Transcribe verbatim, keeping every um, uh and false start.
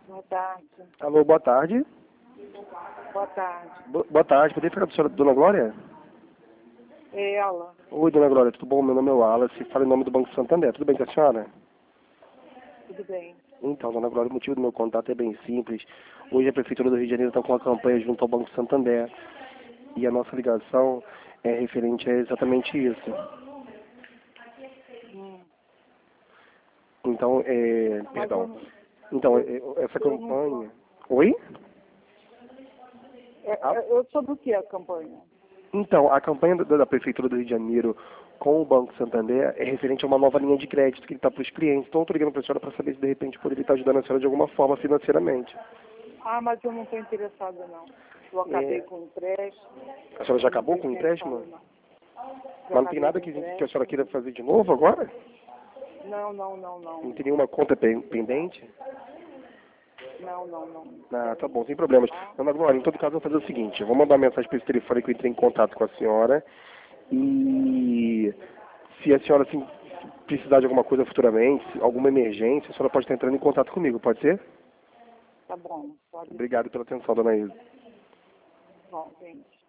Boa tarde. Alô, boa tarde. Boa tarde. Bo- boa tarde, poderia falar com a senhora Dona Glória? É ela. Oi, Dona Glória, tudo bom? Meu nome é Wallace, falo em nome do Banco Santander. Tudo bem com a senhora? Tudo bem. Então, Dona Glória, o motivo do meu contato é bem simples. Hoje a Prefeitura do Rio de Janeiro está com uma campanha junto ao Banco Santander. E a nossa ligação é referente a exatamente isso. Hum. Então, é... Mas Perdão. eu, não- Então, eu, é- essa eu não sou. campanha... Oi? É, Ah, é, eu sou do que a campanha? Então, a campanha da, da Prefeitura do Rio de Janeiro com o Banco Santander é referente a uma nova linha de crédito que ele está para os clientes. Então, eu estou ligando para a senhora para saber se de repente poderia estar ajudando a senhora de alguma forma financeiramente. Ah, mas eu não estou interessada, não. Eu acabei É, com o empréstimo. a senhora já Eu não acabou estou com o empréstimo? interessada, não. Mas Já não tem acabei nada com o que, que a senhora empréstimo. queira fazer de novo agora? Não, não, não, não. Não tem nenhuma conta pen- pendente? Não, não, não. Ah, tá bom, sem problemas. Dona Glória, em todo caso, eu vou fazer o seguinte. Eu vou mandar uma mensagem para esse telefone que eu entrei em contato com a senhora. E se a senhora assim, precisar de alguma coisa futuramente, alguma emergência, a senhora pode estar entrando em contato comigo, pode ser? Tá bom, pode ser. Obrigado pela atenção, dona Isa. Bom, gente.